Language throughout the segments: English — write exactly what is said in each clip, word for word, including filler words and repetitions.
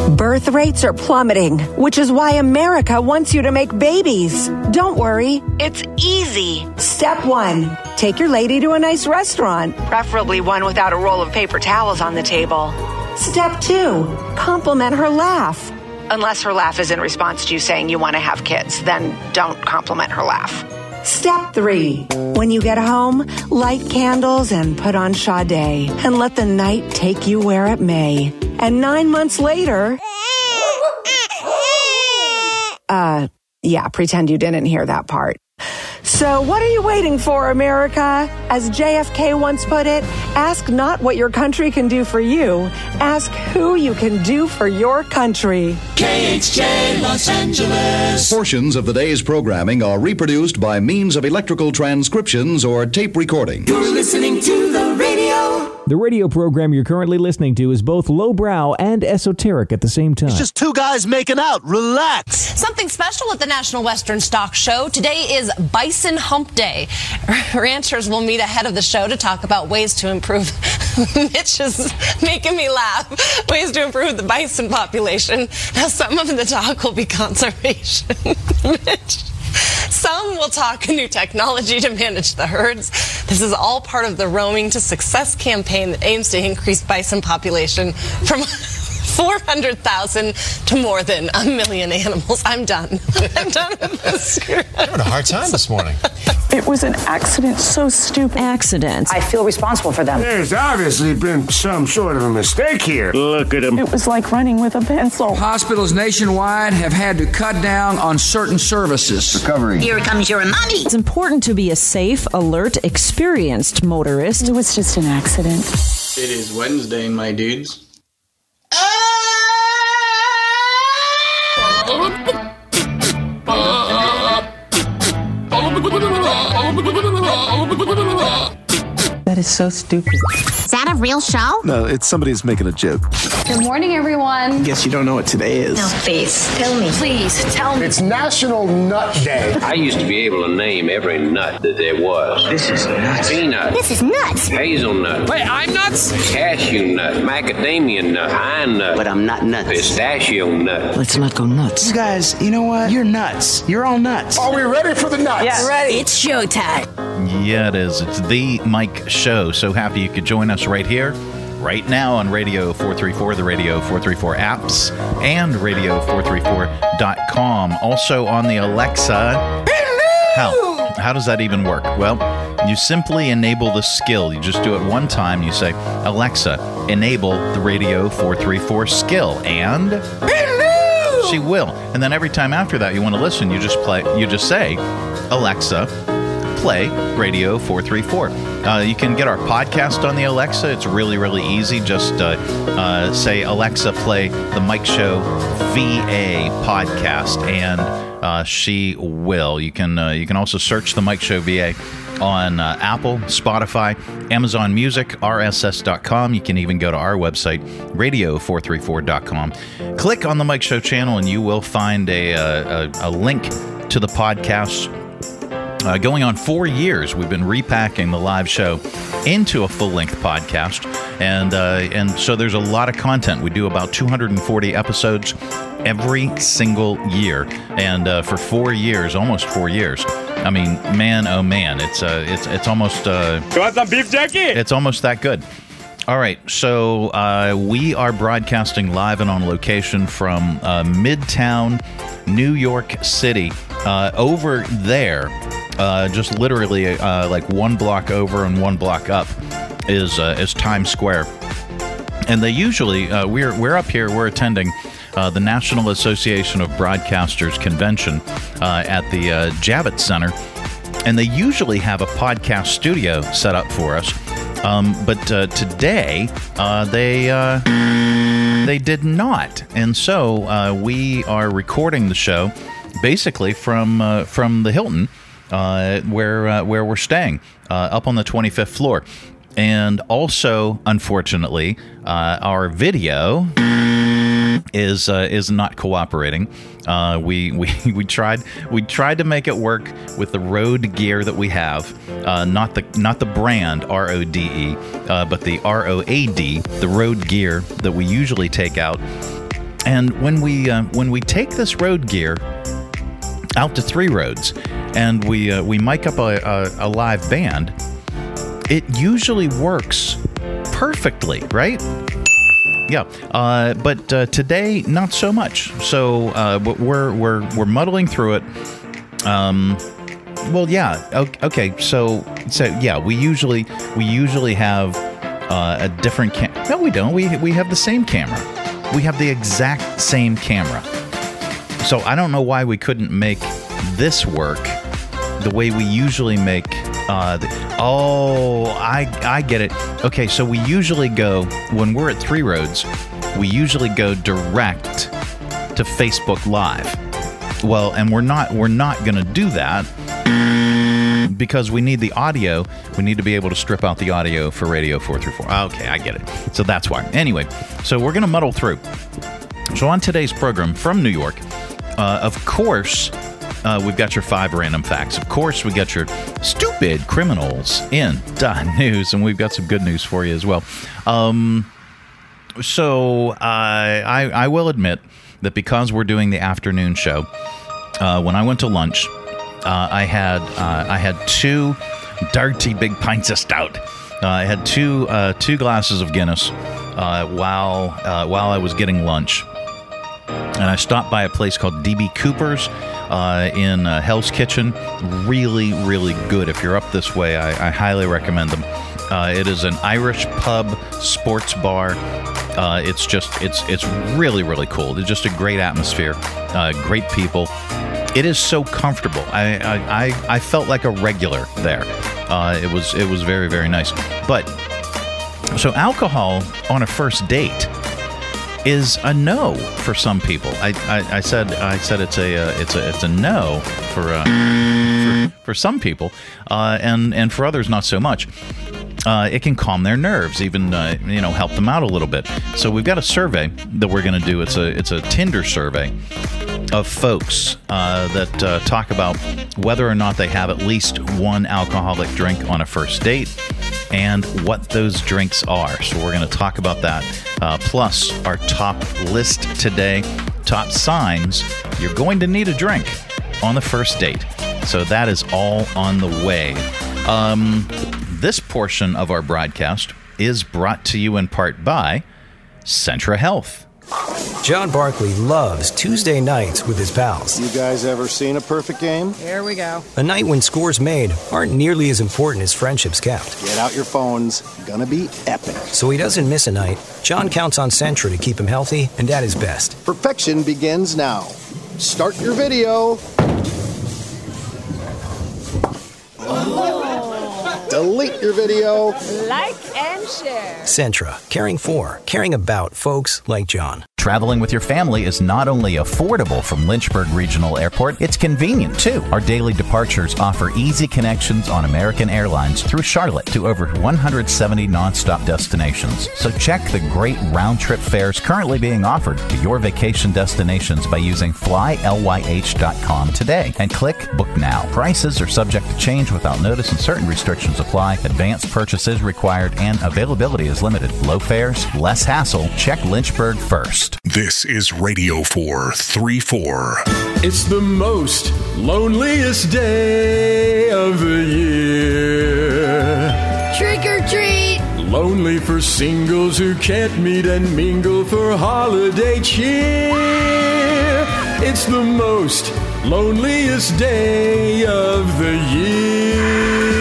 Birth rates are plummeting, which is why America wants you to make babies. Don't worry, it's easy. Step one, take your lady to a nice restaurant, preferably one without a roll of paper towels on the table. Step two, compliment her laugh. Unless her laugh is in response to you saying you want to have kids, then don't compliment her laugh. Step three, when you get home, light candles and put on Sade and let the night take you where it may. And nine months later... Uh, yeah, pretend you didn't hear that part. So what are you waiting for, America? As J F K once put it, ask not what your country can do for you, ask who you can do for your country. K H J Los Angeles. Portions of the day's programming are reproduced by means of electrical transcriptions or tape recording. You're listening to the radio. The radio program you're currently listening to is both lowbrow and esoteric at the same time. It's just two guys making out. Relax. Something special at the National Western Stock Show. Today is Bison Hump Day. Ranchers will meet ahead of the show to talk about ways to improve. Mitch is making me laugh. Ways to improve the bison population. Now, some of the talk will be conservation. Mitch. Some will talk new technology to manage the herds. This is all part of the Roaming to Success campaign that aims to increase bison population from four hundred thousand to more than a million animals. I'm done. I'm done with this. You're having a hard time this morning. It was an accident, so stupid. Accident. I feel responsible for them. There's obviously been some sort of a mistake here. Look at him. It was like running with a pencil. Hospitals nationwide have had to cut down on certain services. Recovery. Here comes your mommy. It's important to be a safe, alert, experienced motorist. It was just an accident. It is Wednesday, my dudes. That is so stupid. Is that a real show? No, it's somebody who's making a joke. Good morning, everyone. Guess you don't know what today is. No, please. Tell me. Please, tell me. It's National Nut Day. I used to be able to name every nut that there was. This is nuts. Peanut. This is nuts. Hazelnut. Wait, I'm nuts? Cashew nut. Macadamia nut. Pine nut. But I'm not nuts. Pistachio nut. Let's not go nuts. You guys, you know what? You're nuts. You're all nuts. Are we ready for the nuts? Yeah, ready. It's showtime. Yeah, it is. It's the Mike Show. So happy you could join us right here, right now on Radio four thirty-four, the Radio four thirty-four apps, and radio four thirty-four dot com. Also on the Alexa. How? How does that even work? Well, you simply enable the skill. You just do it one time. You say, Alexa, enable the Radio four thirty-four skill, and she will. And then every time after that you want to listen, you just play. You just say, Alexa, play Radio four thirty-four. Uh, you can get our podcast on the Alexa. It's really, really easy. Just uh, uh, say, Alexa, play the Mike Show V A podcast, and uh, she will. You can uh, you can also search the Mike Show V A on uh, Apple, Spotify, Amazon Music, R S S dot com. You can even go to our website, radio four thirty-four dot com. Click on the Mike Show channel, and you will find a, a, a link to the podcast. Uh, going on four years, we've been repacking the live show into a full-length podcast, and uh, and so there's a lot of content. We do about two hundred forty episodes every single year, and uh, for four years, almost four years. I mean, man, oh man, it's uh, it's it's almost. Uh, you want some beef jerky? It's almost that good. All right, so uh, we are broadcasting live and on location from uh, Midtown, New York City. Uh, over there, uh, just literally uh, like one block over and one block up, is uh, is Times Square. And they usually uh, we're we're up here. We're attending uh, the National Association of Broadcasters convention uh, at the uh, Javits Center, and they usually have a podcast studio set up for us. Um, but uh, today uh, they uh, they did not, and so uh, we are recording the show basically from uh, from the Hilton, uh, where uh, where we're staying, uh, up on the twenty-fifth floor, and also, unfortunately, uh, our video is uh, is not cooperating. Uh, we we we tried we tried to make it work with the Rode gear that we have, uh, not the not the brand R O D E, uh, but the R O A D, the Rode gear that we usually take out. And when we uh, when we take this road gear out to Three Roads and we uh, we mic up a, a, a live band, it usually works perfectly, right? Yeah, uh, but uh, today not so much. So uh, we're we're we're muddling through it. Um, well, yeah, okay. So so yeah, we usually we usually have uh, a different cam. No, we don't. We we have the same camera. We have the exact same camera. So I don't know why we couldn't make this work the way we usually make. Uh, the, oh, I I get it. Okay, so we usually go, when we're at Three Roads, we usually go direct to Facebook Live. Well, and we're not we're not going to do that because we need the audio. We need to be able to strip out the audio for Radio four thirty-four. Okay, I get it. So that's why. Anyway, so we're going to muddle through. So on today's program from New York, uh, of course, uh, we've got your five random facts. Of course, we got your stupid criminals in dot news, and we've got some good news for you as well. Um, so uh, I, I will admit that because we're doing the afternoon show, uh, when I went to lunch, uh, I had uh, I had two dirty big pints of stout. Uh, I had two uh, two glasses of Guinness uh, while uh, while I was getting lunch. And I stopped by a place called D B Cooper's uh, in uh, Hell's Kitchen. Really, really good. If you're up this way, I, I highly recommend them. Uh, it is an Irish pub sports bar. Uh, it's just, it's it's really, really cool. It's just a great atmosphere, uh, great people. It is so comfortable. I I, I, I felt like a regular there. Uh, it was it was very, very nice. But so alcohol on a first date is a no for some people. I, I, I said I said it's a uh, it's a it's a no for uh, for, for some people, uh, and and for others not so much. Uh, it can calm their nerves, even uh, you know help them out a little bit. So we've got a survey that we're going to do. It's a it's a Tinder survey of folks uh, that uh, talk about whether or not they have at least one alcoholic drink on a first date, and what those drinks are. So we're going to talk about that. Uh, plus, our top list today, top signs you're going to need a drink on the first date. So that is all on the way. Um, this portion of our broadcast is brought to you in part by Centra Health. John Barkley loves Tuesday nights with his pals. You guys ever seen a perfect game? Here we go. A night when scores made aren't nearly as important as friendships kept. Get out your phones. Gonna be epic. So he doesn't miss a night. John counts on Centra to keep him healthy and at his best. Perfection begins now. Start your video. Delete your video. Like and share. Centra. Caring for, caring about folks like John. Traveling with your family is not only affordable from Lynchburg Regional Airport, it's convenient too. Our daily departures offer easy connections on American Airlines through Charlotte to over one hundred seventy nonstop destinations. So check the great round-trip fares currently being offered to your vacation destinations by using fly L Y H dot com today and click Book Now. Prices are subject to change without notice and certain restrictions apply. Advanced purchases required and availability is limited. Low fares, less hassle. Check Lynchburg first. This is Radio four thirty-four. It's the most loneliest day of the year. Trick or treat! Lonely for singles who can't meet and mingle for holiday cheer. It's the most loneliest day of the year.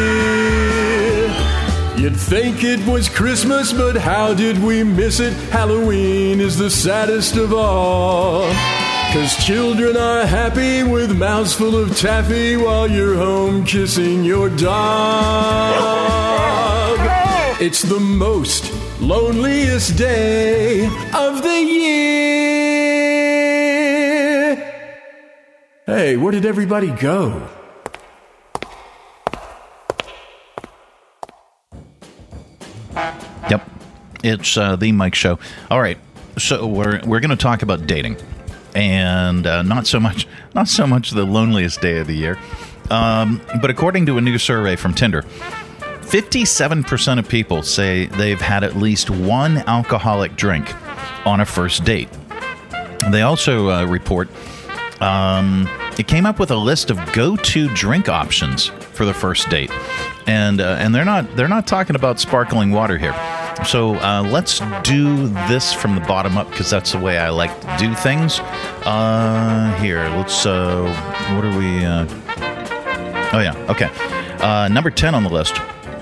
You'd think it was Christmas, but how did we miss it? Halloween is the saddest of all. Cause children are happy with mouths full of taffy while you're home kissing your dog. It's the most loneliest day of the year. Hey, where did everybody go? Yep, it's uh, the Mike Show. All right, so we're we're going to talk about dating, and uh, not so much not so much the loneliest day of the year, um, but according to a new survey from Tinder, fifty-seven percent of people say they've had at least one alcoholic drink on a first date. They also uh, report um, it came up with a list of go-to drink options for the first date, and uh, and they're not they're not talking about sparkling water here. So uh, let's do this from the bottom up because that's the way I like to do things. Uh, here, let's. Uh, what are we? Uh, oh yeah, okay. Uh, number ten on the list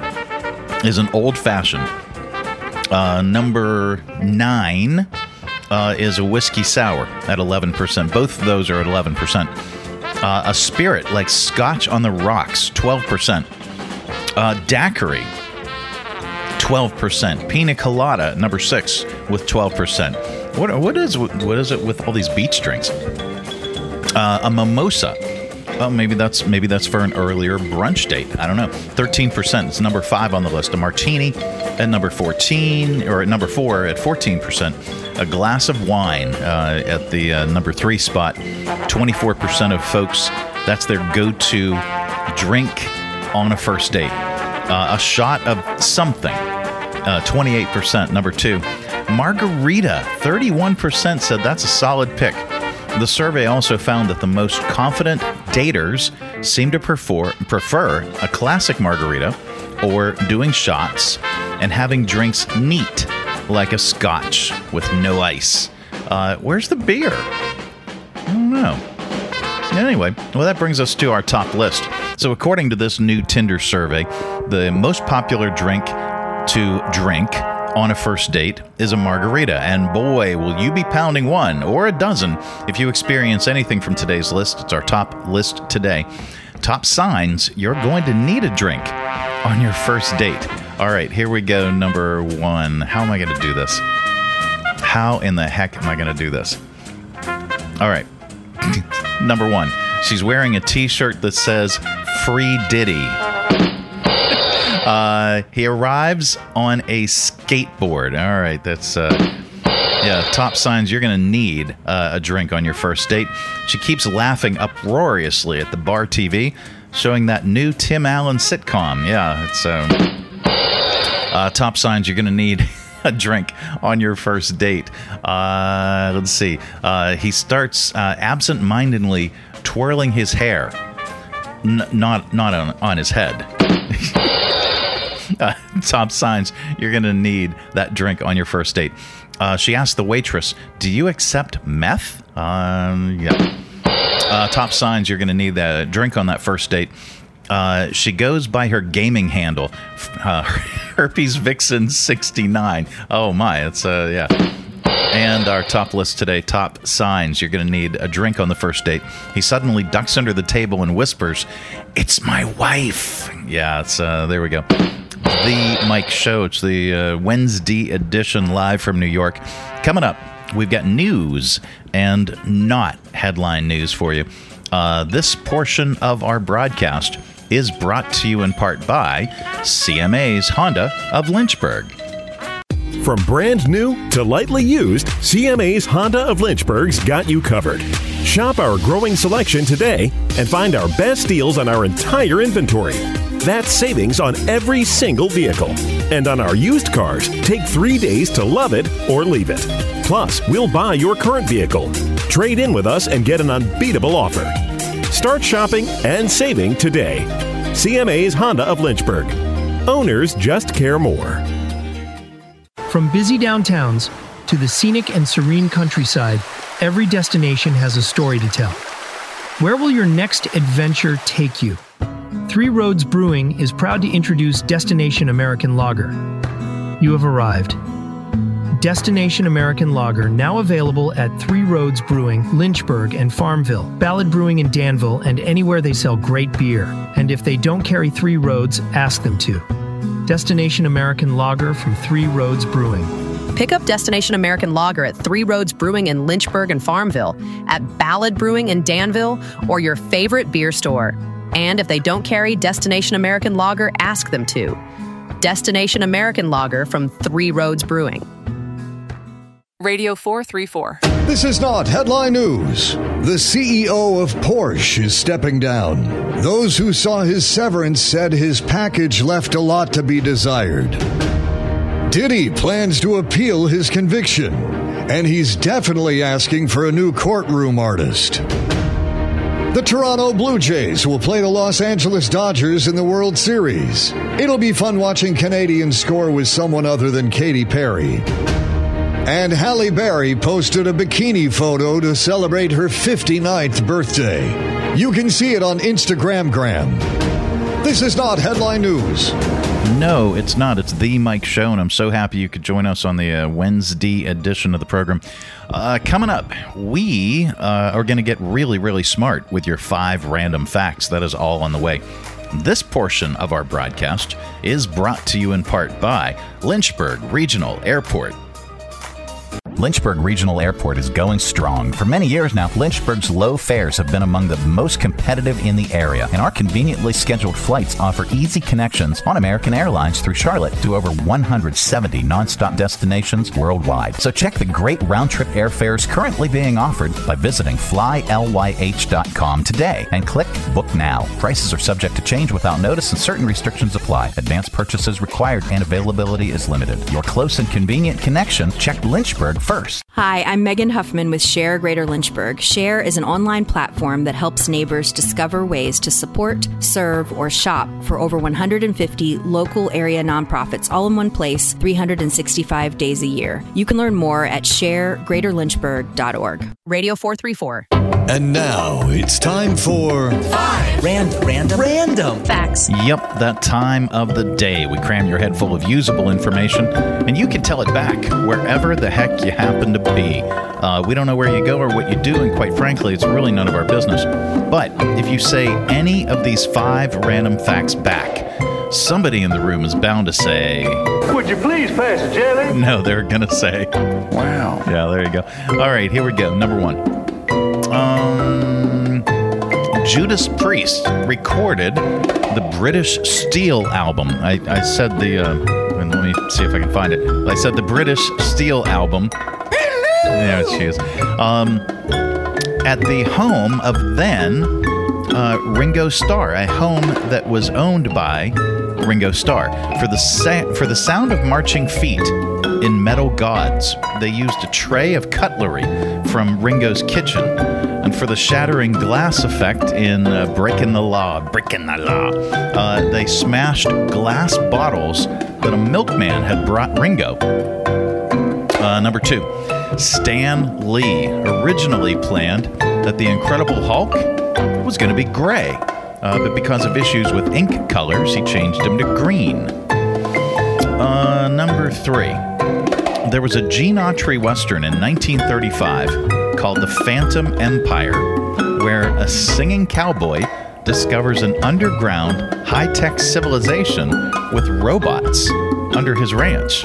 is an old-fashioned. Uh, number nine. Uh, is a whiskey sour at eleven percent. Both of those are at eleven percent. Uh, a spirit like Scotch on the Rocks, twelve percent. Uh, daiquiri, twelve percent. Pina colada, number six, with twelve percent. What what is what is it with all these beach drinks? Uh, a mimosa. Well, maybe that's maybe that's for an earlier brunch date. I don't know. thirteen percent. It's number five on the list. A martini at number fourteen, or at number four at fourteen percent. A glass of wine uh, at the uh, number three spot. twenty-four percent of folks, that's their go-to drink on a first date. Uh, a shot of something. Uh, twenty-eight percent, number two. Margarita, thirty-one percent said that's a solid pick. The survey also found that the most confident daters seem to prefer, prefer a classic margarita or doing shots and having drinks neat, like a scotch with no ice. Uh, where's the beer? I don't know. Anyway, well, that brings us to our top list. So according to this new Tinder survey, the most popular drink to drink on a first date is a margarita. And boy, will you be pounding one or a dozen if you experience anything from today's list. It's our top list today. Top signs you're going to need a drink on your first date. All right, here we go. Number one. How am I going to do this? How in the heck am I going to do this? All right. Number one. She's wearing a t-shirt that says Free Diddy. Uh, he arrives on a skateboard. All right, that's uh, yeah. Top signs you're going to need uh, a drink on your first date. She keeps laughing uproariously at the bar T V, showing that new Tim Allen sitcom. Yeah, it's uh, uh, top signs you're going to need a drink on your first date. Uh, let's see. Uh, he starts uh, absent-mindedly twirling his hair, N- not not on, on his head. Uh, top signs you're going to need that drink on your first date. Uh, she asked the waitress, do you accept meth? Um, yeah. Uh, top signs you're going to need that drink on that first date. Uh, she goes by her gaming handle, uh, Herpes Vixen sixty-nine. Oh my, it's uh, yeah. And our top list today, top signs you're going to need a drink on the first date. He suddenly ducks under the table and whispers, it's my wife. Yeah, it's uh, there we go. The Mike Show. It's the uh, Wednesday edition live from New York. Coming up, we've got news and not headline news for you. Uh, this portion of our broadcast is brought to you in part by C M A's Honda of Lynchburg. From brand new to lightly used, C M A's Honda of Lynchburg's got you covered. Shop our growing selection today and find our best deals on our entire inventory. That's savings on every single vehicle. And on our used cars, take three days to love it or leave it. Plus, we'll buy your current vehicle. Trade in with us and get an unbeatable offer. Start shopping and saving today. C M A's Honda of Lynchburg. Owners just care more. From busy downtowns to the scenic and serene countryside, every destination has a story to tell. Where will your next adventure take you? Three Roads Brewing is proud to introduce Destination American Lager. You have arrived. Destination American Lager, now available at Three Roads Brewing, Lynchburg, and Farmville, Ballad Brewing in Danville, and anywhere they sell great beer. And if they don't carry Three Roads, ask them to. Destination American Lager from Three Roads Brewing. Pick up Destination American Lager at Three Roads Brewing in Lynchburg and Farmville, at Ballad Brewing in Danville, or your favorite beer store. And if they don't carry Destination American Lager, ask them to. Destination American Lager from Three Roads Brewing. Radio four thirty-four. This is not headline news. The C E O of Porsche is stepping down. Those who saw his severance said his package left a lot to be desired. Diddy plans to appeal his conviction. And he's definitely asking for a new courtroom artist. The Toronto Blue Jays will play the Los Angeles Dodgers in the World Series. It'll be fun watching Canadians score with someone other than Katy Perry. And Halle Berry posted a bikini photo to celebrate her fifty-ninth birthday. You can see it on Instagram-gram. This is not Headline News. No, it's not. It's The Mike Show, and I'm so happy you could join us on the uh, Wednesday edition of the program. Uh, coming up, we uh, are going to get really, really smart with your five random facts. That is all on the way. This portion of our broadcast is brought to you in part by Lynchburg Regional Airport. Lynchburg Regional Airport is going strong. For many years now, Lynchburg's low fares have been among the most competitive in the area, and our conveniently scheduled flights offer easy connections on American Airlines through Charlotte to over one hundred seventy nonstop destinations worldwide. So check the great round-trip airfares currently being offered by visiting fly ly h dot com today and click Book Now. Prices are subject to change without notice and certain restrictions apply. Advanced purchases required and availability is limited. Your close and convenient connection, check Lynchburg first. Hi, I'm Megan Huffman with Share Greater Lynchburg. Share is an online platform that helps neighbors discover ways to support, serve, or shop for over one hundred fifty local area nonprofits all in one place, three hundred sixty-five days a year. You can learn more at share greater lynchburg dot org. Radio four three four. And now it's time for Five Random Random Random Facts. Yep, that time of the day. We cram your head full of usable information, and you can tell it back wherever the heck you happen to be. Uh, we don't know where you go or what you do, and quite frankly, it's really none of our business. But if you say any of these five random facts back, somebody in the room is bound to say, "Would you please pass the jelly?" No, they're going to say, "Wow." Yeah, there you go. All right, here we go. Number one. Um, Judas Priest recorded the British Steel album. I, I said the, uh, and let me see if I can find it. I said the British Steel album. There she is. Um, at the home of then uh, Ringo Starr, a home that was owned by Ringo Starr. For the sa- for the sound of marching feet in Metal Gods, they used a tray of cutlery from Ringo's kitchen. And for the shattering glass effect in uh, Breaking the Law, Breaking the Law, uh, they smashed glass bottles that a milkman had brought Ringo. Uh, number two, Stan Lee originally planned that the Incredible Hulk was going to be gray. Uh, but because of issues with ink colors, he changed him to green. Uh, number three, there was a Gene Autry Western in nineteen thirty-five called The Phantom Empire, where a singing cowboy discovers an underground high-tech civilization with robots under his ranch.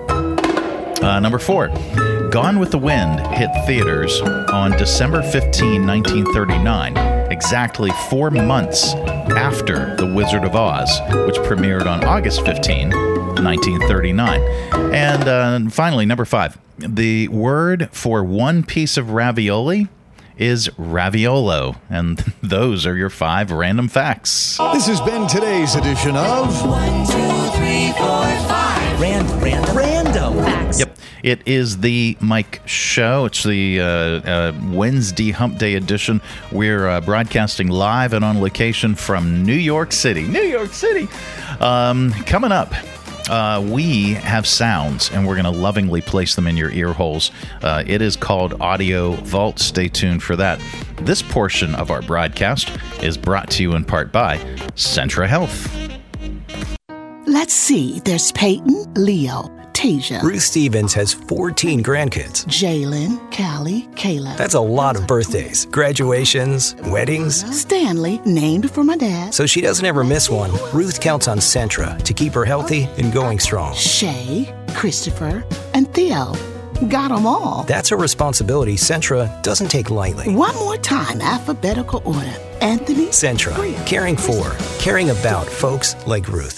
Uh, number four, Gone with the Wind hit theaters on December fifteenth, nineteen thirty-nine, exactly four months after The Wizard of Oz, which premiered on August fifteenth, nineteen thirty-nine. And uh, finally, number five, the word for one piece of ravioli is raviolo. And those are your five random facts. This has been today's edition of One, two, three, four, five Random Random Random Facts. Yep. It is the Mike Show. It's the uh, uh, Wednesday Hump Day edition. We're uh, broadcasting live and on location from New York City. New York City! Um, coming up, uh, we have sounds, and we're going to lovingly place them in your ear holes. Uh, it is called Audio Vault. Stay tuned for that. This portion of our broadcast is brought to you in part by Centra Health. Let's see. There's Peyton, Leo, Tasia. Ruth Stevens has fourteen grandkids. Jalen, Callie, Kayla. That's a lot of birthdays, graduations, weddings. Stanley, named for my dad. So she doesn't ever miss one. Ruth counts on Centra to keep her healthy and going strong. Shay, Christopher, and Theo. Got them all. That's a responsibility Centra doesn't take lightly. One more time, alphabetical order. Anthony. Centra, caring for, caring about folks like Ruth.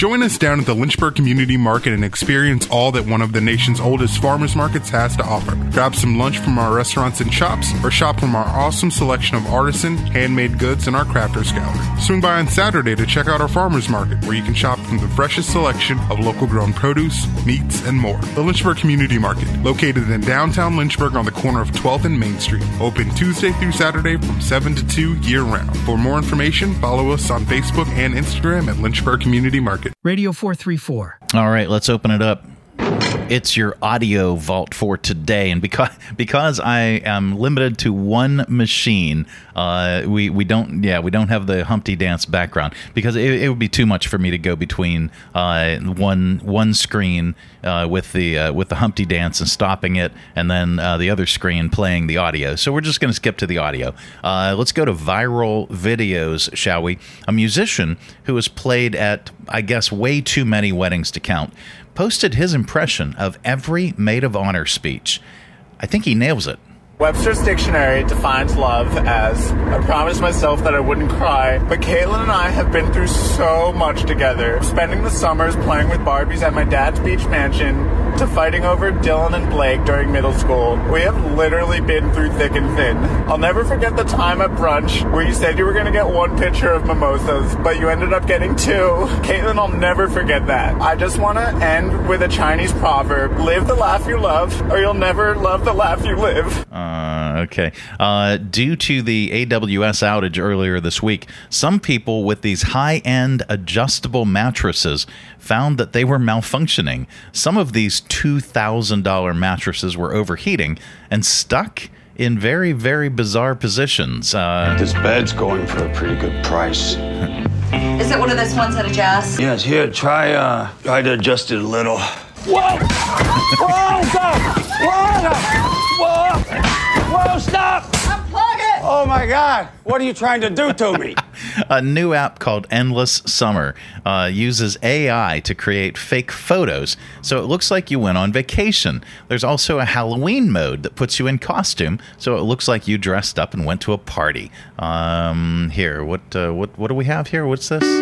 Join us down at the Lynchburg Community Market and experience all that one of the nation's oldest farmers markets has to offer. Grab some lunch from our restaurants and shops, or shop from our awesome selection of artisan, handmade goods in our crafters gallery. Swing by on Saturday to check out our farmers market, where you can shop from the freshest selection of local grown produce, meats, and more. The Lynchburg Community Market, located in downtown Lynchburg on the corner of twelfth and Main Street. Open Tuesday through Saturday from seven to two year-round. For more information, follow us on Facebook and Instagram at Lynchburg Community Market. Radio four three four. All right, let's open it up. It's your audio vault for today, and because because I am limited to one machine, uh, we we don't yeah we don't have the Humpty Dance background, because it, it would be too much for me to go between uh, one one screen uh, with the uh, with the Humpty Dance and stopping it, and then uh, the other screen playing the audio. So we're just going to skip to the audio. Uh, let's go to viral videos, shall we? A musician who has played at, I guess, way too many weddings to count, posted his impression of every maid of honor speech. I think he nails it. Webster's Dictionary defines love as, I promised myself that I wouldn't cry, but Caitlin and I have been through so much together. Spending the summers playing with Barbies at my dad's beach mansion, to fighting over Dylan and Blake during middle school. We have literally been through thick and thin. I'll never forget the time at brunch where you said you were going to get one pitcher of mimosas, but you ended up getting two. Caitlin, I'll never forget that. I just want to end with a Chinese proverb: live the laugh you love, or you'll never love the laugh you live. Uh, okay. Uh, due to the A W S outage earlier this week, some people with these high-end adjustable mattresses found that they were malfunctioning. Some of these two thousand dollars mattresses were overheating and stuck in very, very bizarre positions. Uh, this bed's going for a pretty good price. Is it one of those ones that adjusts? Yes, here, try, uh, try to adjust it a little. Whoa! Whoa, stop! Whoa! Whoa! Whoa, stop! Unplug it! Oh, my God. What are you trying to do to me? A new app called Endless Summer uh, uses A I to create fake photos, so it looks like you went on vacation. There's also a Halloween mode that puts you in costume, so it looks like you dressed up and went to a party. Um, here, what uh, what what do we have here? What's this?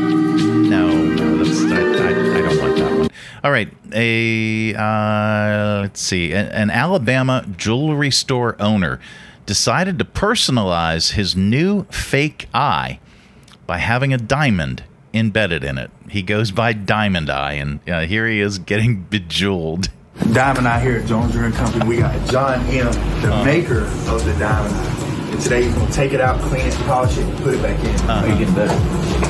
No, no, that's I, I, I don't want that one. All right, a uh, let's see, an, an Alabama jewelry store owner decided to personalize his new fake eye by having a diamond embedded in it. He goes by Diamond Eye, and uh, here he is getting bejeweled. Diamond Eye here at Jones Brewing Company. We got John M., the uh, maker of the Diamond Eye. And today he's going to take it out, clean it, polish it, and put it back in. Uh-huh. Make it better.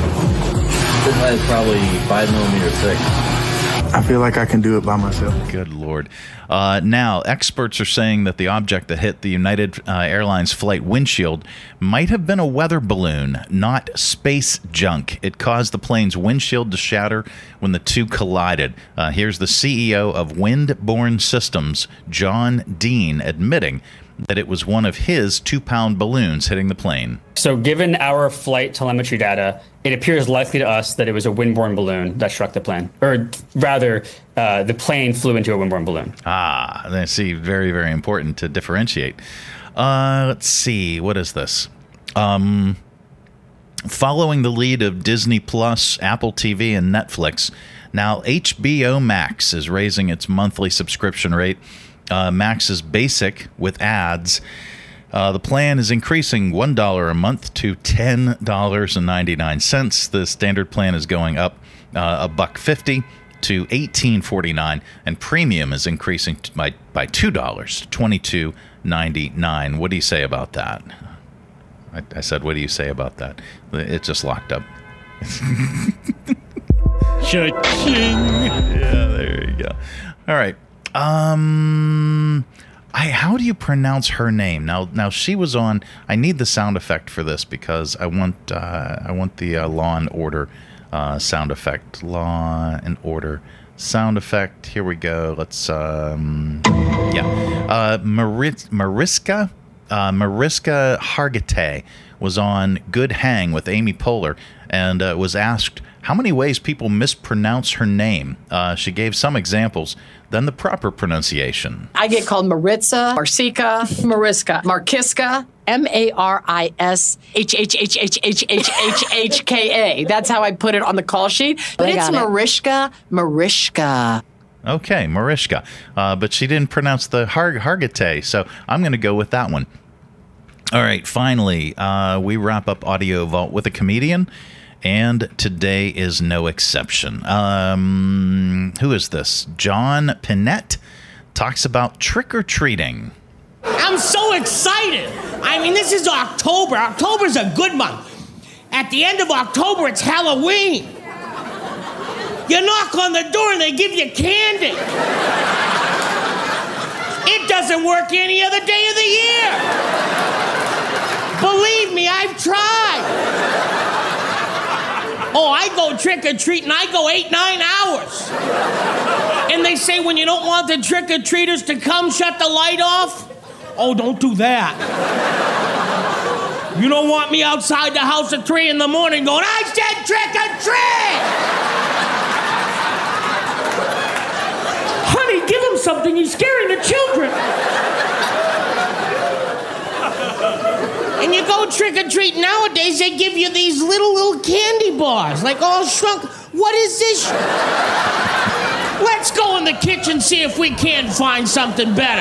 This eye is probably five millimeters thick. I feel like I can do it by myself. Good Lord. Uh, now, experts are saying that the object that hit the United uh, Airlines flight windshield might have been a weather balloon, not space junk. It caused the plane's windshield to shatter when the two collided. Uh, here's the C E O of Windborne Systems, John Dean, admitting that it was one of his two-pound balloons hitting the plane. So given our flight telemetry data, it appears likely to us that it was a windborne balloon that struck the plane. Or rather, uh, the plane flew into a windborne balloon. Ah, I see. Very, very important to differentiate. Uh, let's see. What is this? Um, following the lead of Disney Plus, Apple T V, and Netflix, now H B O Max is raising its monthly subscription rate. Uh, Max is basic with ads. Uh, the plan is increasing one dollar a month to ten dollars and ninety-nine cents. The standard plan is going up uh, a buck fifty to eighteen forty-nine, and premium is increasing by by two dollars to twenty-two ninety-nine. What do you say about that? I, I said, what do you say about that? It just locked up. Cha-ching! Yeah, there you go. All right. Um, I how do you pronounce her name? Now, now she was on. I need the sound effect for this because I want uh, I want the uh, Law and Order uh, sound effect. Law and Order sound effect. Here we go. Let's um, yeah. Uh, Maris- Mariska uh, Mariska Hargitay was on Good Hang with Amy Poehler and uh, was asked how many ways people mispronounce her name. Uh, she gave some examples, then the proper pronunciation. I get called Maritza, Marsica, Mariska, Markiska, M A R I S H H H H H H H H K A. That's how I put it on the call sheet. But it's Marishka, Marishka. Okay, Marishka. Uh, but she didn't pronounce the Har- Hargitay, so I'm going to go with that one. All right, finally, uh, we wrap up Audio Vault with a comedian, and today is no exception. Um, who is this? John Pinette talks about trick-or-treating. I'm so excited. I mean, this is October. October's a good month. At the end of October, it's Halloween. You knock on the door and they give you candy. It doesn't work any other day of the year. Believe me, I've tried. Oh, I go trick-or-treating, I go eight, nine hours. And they say when you don't want the trick-or-treaters to come, shut the light off. Oh, don't do that. You don't want me outside the house at three in the morning going, I said trick-or-treat! Honey, give him something, he's scaring the children. And you go trick-or-treat nowadays, they give you these little, little candy bars, like all shrunk. What is this? Let's go in the kitchen, see if we can't find something better.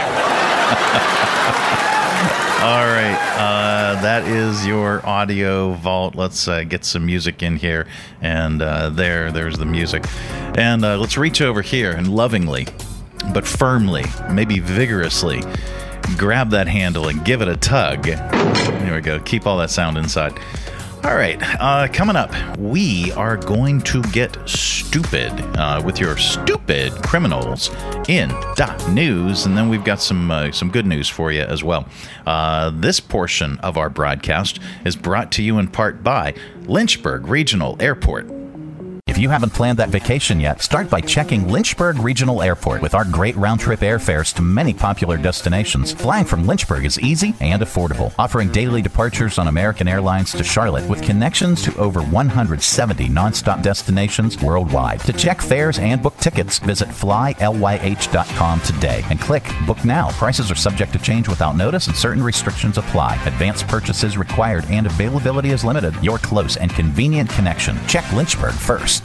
All right, uh, that is your Audio Vault. Let's uh, get some music in here, and uh, there, there's the music. And uh, let's reach over here and lovingly, but firmly, maybe vigorously, grab that handle and give it a tug. There we go. Keep all that sound inside. All right. Uh, coming up, we are going to get stupid uh, with your stupid criminals in dot news, and then we've got some uh, some good news for you as well. Uh, this portion of our broadcast is brought to you in part by Lynchburg Regional Airport. If you haven't planned that vacation yet, start by checking Lynchburg Regional Airport. With our great round-trip airfares to many popular destinations, flying from Lynchburg is easy and affordable, offering daily departures on American Airlines to Charlotte with connections to over one hundred seventy nonstop destinations worldwide. To check fares and book tickets, visit fly ly h dot com today and click Book Now. Prices are subject to change without notice and certain restrictions apply. Advance purchases required and availability is limited. Your close and convenient connection. Check Lynchburg first.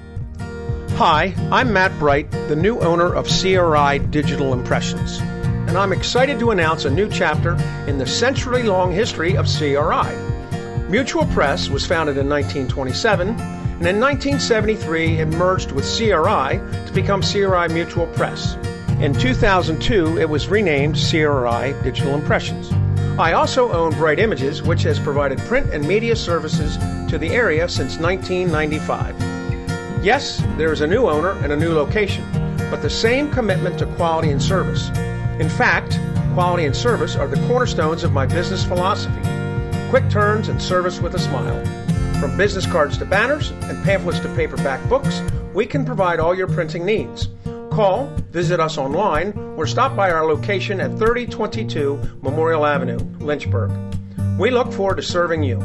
Hi, I'm Matt Bright, the new owner of C R I Digital Impressions, and I'm excited to announce a new chapter in the century-long history of C R I. Mutual Press was founded in nineteen twenty-seven, and in nineteen seventy-three it merged with C R I to become C R I Mutual Press. In two thousand two, it was renamed C R I Digital Impressions. I also own Bright Images, which has provided print and media services to the area since nineteen ninety-five. Yes, there is a new owner and a new location, but the same commitment to quality and service. In fact, quality and service are the cornerstones of my business philosophy. Quick turns and service with a smile. From business cards to banners and pamphlets to paperback books, we can provide all your printing needs. Call, visit us online, or stop by our location at thirty twenty-two Memorial Avenue, Lynchburg. We look forward to serving you.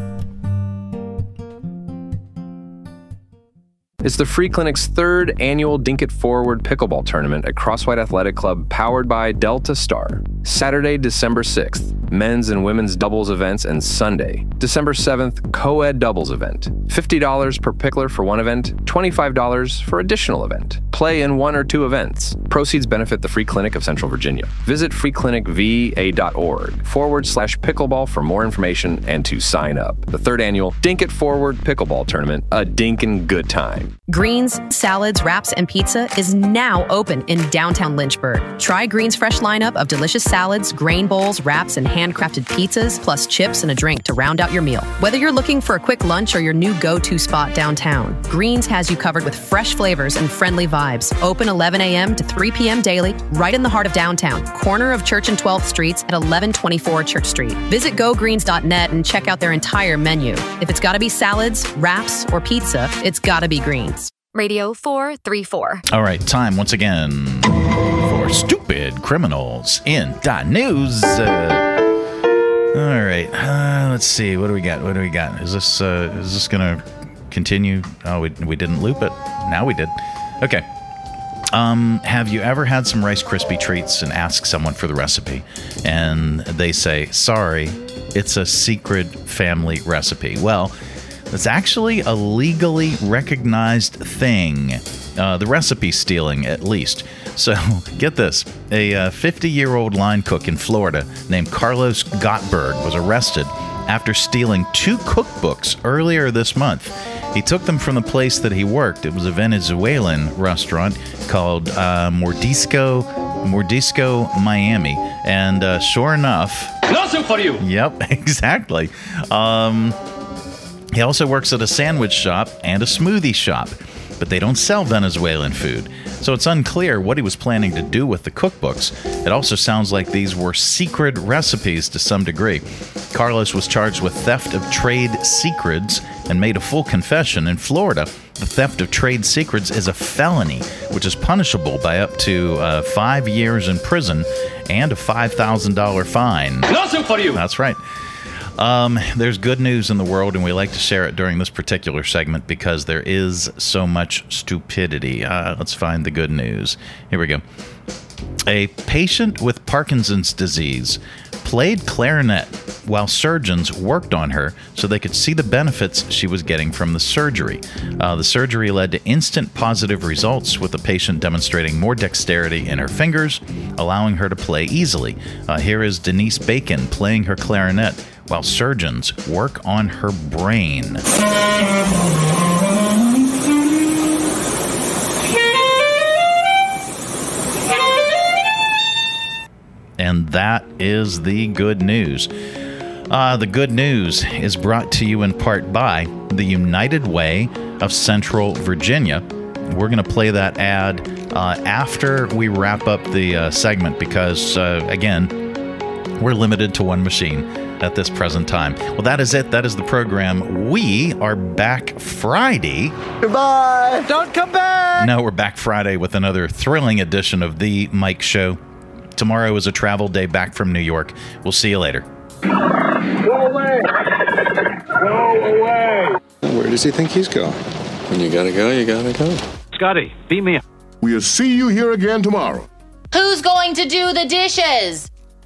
It's the Free Clinic's third annual Dink It Forward Pickleball Tournament at Crosswhite Athletic Club, powered by Delta Star. Saturday, December sixth, men's and women's doubles events, and Sunday, December seventh, co-ed doubles event. fifty dollars per pickler for one event, twenty-five dollars for additional event. Play in one or two events. Proceeds benefit the Free Clinic of Central Virginia. Visit freeclinicva.org forward slash pickleball for more information and to sign up. The third annual Dink It Forward Pickleball Tournament, a dinkin' good time. Greens, salads, wraps, and pizza is now open in downtown Lynchburg. Try Greens' fresh lineup of delicious salads, grain bowls, wraps, and handcrafted pizzas, plus chips and a drink to round out your meal. Whether you're looking for a quick lunch or your new go-to spot downtown, Greens has you covered with fresh flavors and friendly vibes. Open eleven a.m. to three p.m. daily, right in the heart of downtown, corner of Church and twelfth Streets at eleven twenty-four Church Street. Visit go greens dot net and check out their entire menu. If it's gotta be salads, wraps, or pizza, it's gotta be Greens. Radio four thirty-four. All right, time once again for Stupid Criminals in dot news. Uh, all right, uh, let's see. What do we got? What do we got? Is this uh, is this gonna continue. Oh, we, we didn't loop it. Now we did. Okay. Um, have you ever had some Rice Krispie treats and ask someone for the recipe, and they say, sorry, it's a secret family recipe? Well, it's actually a legally recognized thing. Uh, the recipe stealing, at least. So, get this. A fifty-year-old line cook in Florida named Carlos Gottberg was arrested after stealing two cookbooks earlier this month. He took them from the place that he worked. It was a Venezuelan restaurant called uh, Mordisco, Mordisco Miami. And uh, sure enough... Nothing for you! Yep, exactly. Um, he also works at a sandwich shop and a smoothie shop, but they don't sell Venezuelan food. So it's unclear what he was planning to do with the cookbooks. It also sounds like these were secret recipes to some degree. Carlos was charged with theft of trade secrets and made a full confession. In Florida, the theft of trade secrets is a felony, which is punishable by up to uh, five years in prison and a five thousand dollars fine. Nothing for you! That's right. Um, there's good news in the world, and we like to share it during this particular segment because there is so much stupidity. Uh, let's find the good news. Here we go. A patient with Parkinson's disease played clarinet while surgeons worked on her so they could see the benefits she was getting from the surgery. Uh, the surgery led to instant positive results, with the patient demonstrating more dexterity in her fingers, allowing her to play easily. Uh, here is Denise Bacon playing her clarinet while surgeons work on her brain. And that is the good news. Uh, the good news is brought to you in part by the United Way of Central Virginia. We're going to play that ad uh, after we wrap up the uh, segment because, uh, again, we're limited to one machine at this present time. Well, that is it. That is the program. We are back Friday. Goodbye! Don't come back! No, we're back Friday with another thrilling edition of The Mike Show. Tomorrow is a travel day back from New York. We'll see you later. Go away! Go away! Where does he think he's going? When you gotta go, you gotta go. Scotty, beat me up. We'll see you here again tomorrow. Who's going to do the dishes?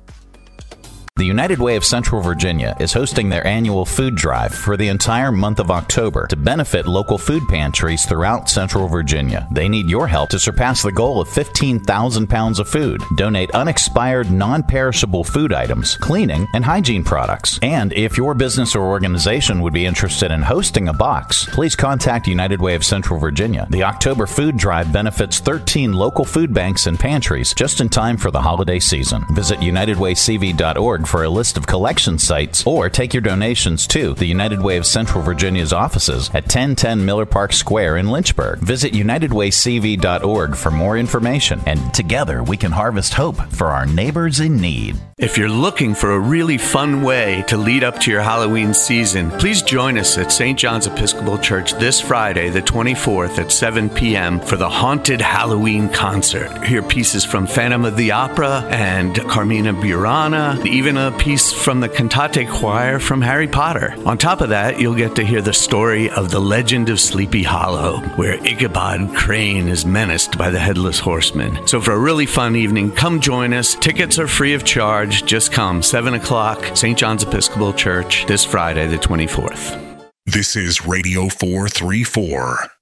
The United Way of Central Virginia is hosting their annual food drive for the entire month of October to benefit local food pantries throughout Central Virginia. They need your help to surpass the goal of fifteen thousand pounds of food. Donate unexpired, non-perishable food items, cleaning, and hygiene products. And if your business or organization would be interested in hosting a box, please contact United Way of Central Virginia. The October food drive benefits thirteen local food banks and pantries just in time for the holiday season. Visit united way c v dot org for a list of collection sites, or take your donations to the United Way of Central Virginia's offices at ten ten Miller Park Square in Lynchburg. Visit united way c v dot org for more information, and together we can harvest hope for our neighbors in need. If you're looking for a really fun way to lead up to your Halloween season, please join us at Saint John's Episcopal Church this Friday, the twenty-fourth at seven p.m. for the Haunted Halloween Concert. Hear pieces from Phantom of the Opera and Carmina Burana, even a piece from the Cantate Choir from Harry Potter. On top of that, you'll get to hear the story of the Legend of Sleepy Hollow, where Ichabod Crane is menaced by the Headless Horseman. So for a really fun evening, come join us. Tickets are free of charge. Just come, seven o'clock, Saint John's Episcopal Church, this Friday, the twenty-fourth. This is Radio four thirty-four.